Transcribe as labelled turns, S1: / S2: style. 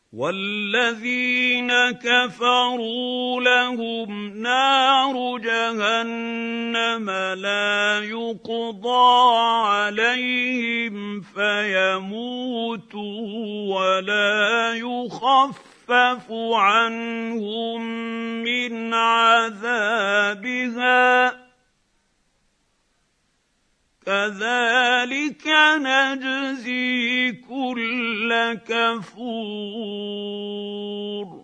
S1: وَالَّذِينَ كَفَرُوا لَهُمْ نَارُ جَهَنَّمَ لَا يُقْضَىٰ عَلَيْهِمْ فَيَمُوتُوا وَلَا يُخَفَّفُ عَنْهُم مِّنْ عَذَابِهَا ۚ كَذَٰلِكَ نَجْزِي كُلَّ كَفُورٍ